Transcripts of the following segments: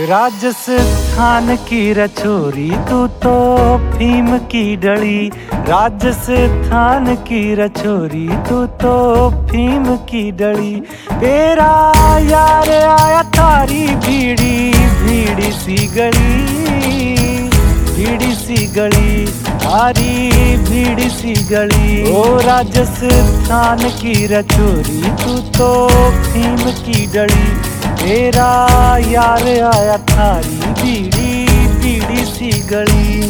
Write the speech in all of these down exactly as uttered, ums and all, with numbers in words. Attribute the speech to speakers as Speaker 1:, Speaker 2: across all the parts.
Speaker 1: राजस्थान की रछोरी तू तो फीम की डली। राजस्थान की रछोरी तू तो फीम की डली। तेरा यार आया थारी भीड़ी भीड़ी सी गली, भीड़ी सी गली, थारी भीड़ी सी गली। ओ राजस्थान की रछोरी तू तो फीम की डली। तेरा यार आया थारी बीड़ी बीड़ी सी गली।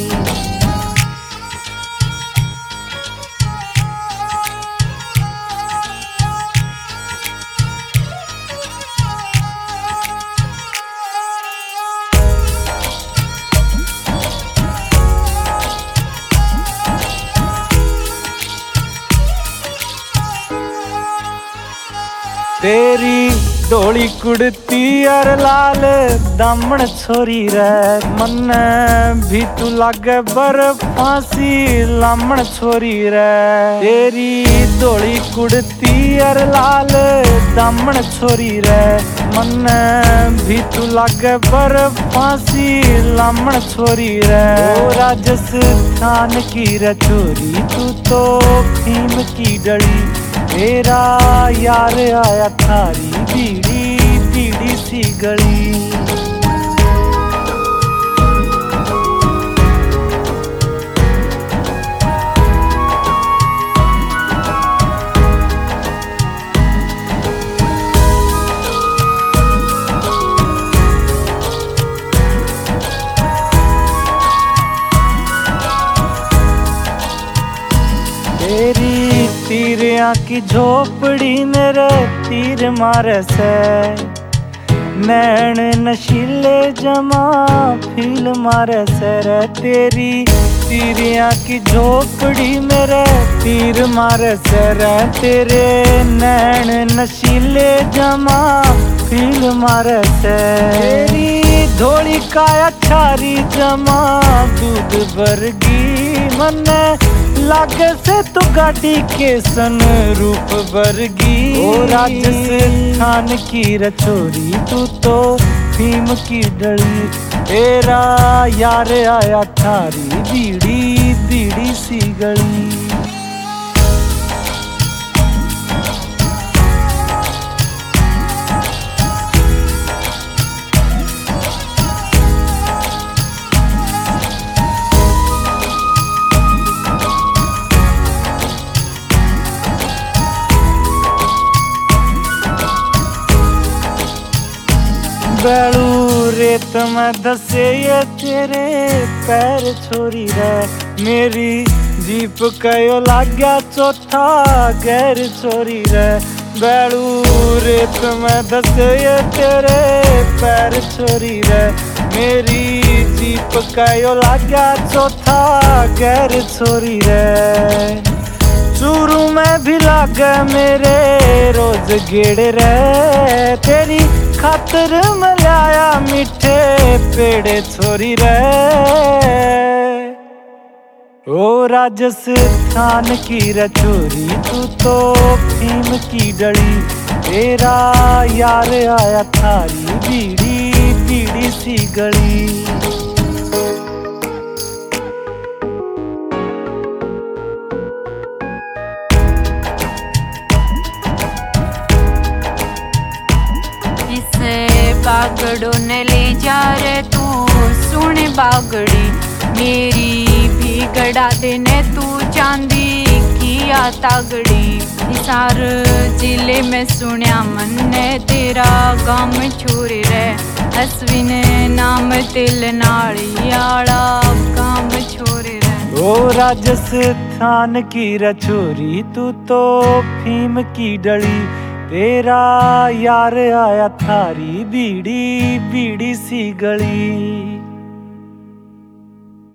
Speaker 1: तेरी डोली कुड़ती और लाल दामन छोरी रे, मन भी तू लागे बर्फ फांसी लामण छोरी रे। तेरी डोली कुड़ती और लाल दामन छोरी रे, मन भी तू लागे बर्फ फांसी लामण छोरी रे। ओ राजस्थान की रछोरी तू तो फीम की डली। तेरा यार आया थारी बीड़ी बीड़ी सी गली। तेरी तीरिया की झोपड़ी मेरे तीर मारे से, नैन नशीले जमा फील मारे से रे। तेरी तीरिया की झोपड़ी मेरे तीर मारे से रे। तेरे नैन नशीले जमा फील मारे से। तेरी धोली काया छारी जमा दूध बरगी, मन लागे से तू गाड़ी के सन रूप बरगी। ओ राजस्थान की रछोरी तू तो फीम की डली। तेरा यार आया थारी बीड़ी बीड़ी सी गली। बैलू रेत में धसे ये तेरे पैर छोरी रे। मेरी जीप कयो लाग्या चौथा गैर छोरी रे। बैलू रेत में धसे ये तेरे पैर छोरी रे। मेरी जीप कयो लाग्या चौथा गैर छोरी रे। चूरू में भी लागे मेरे रोज गेड़े रे। तेरी खातर में लाया मीठे पेड़े छोरी रे। ओ राजस्थान की रछोरी तू तो फीम की डली। तेरा यार आया थारी बीड़ी बीड़ी सी गली।
Speaker 2: बागड़ो ने ले जा रे तू सुन बागड़ी। मेरी भी गड़ा देने तू चांदी किया तागड़ी। हिसार जिले में सुनिया मन ने तेरा गाम छोरे रे। अश्विन नाम तिल नाड़ी आला गाम छोरे रे।
Speaker 1: ओ राजस्थान की रछोरी तू तो फीम की डली। तेरा यार आया थारी बीड़ी बीड़ी सी गली।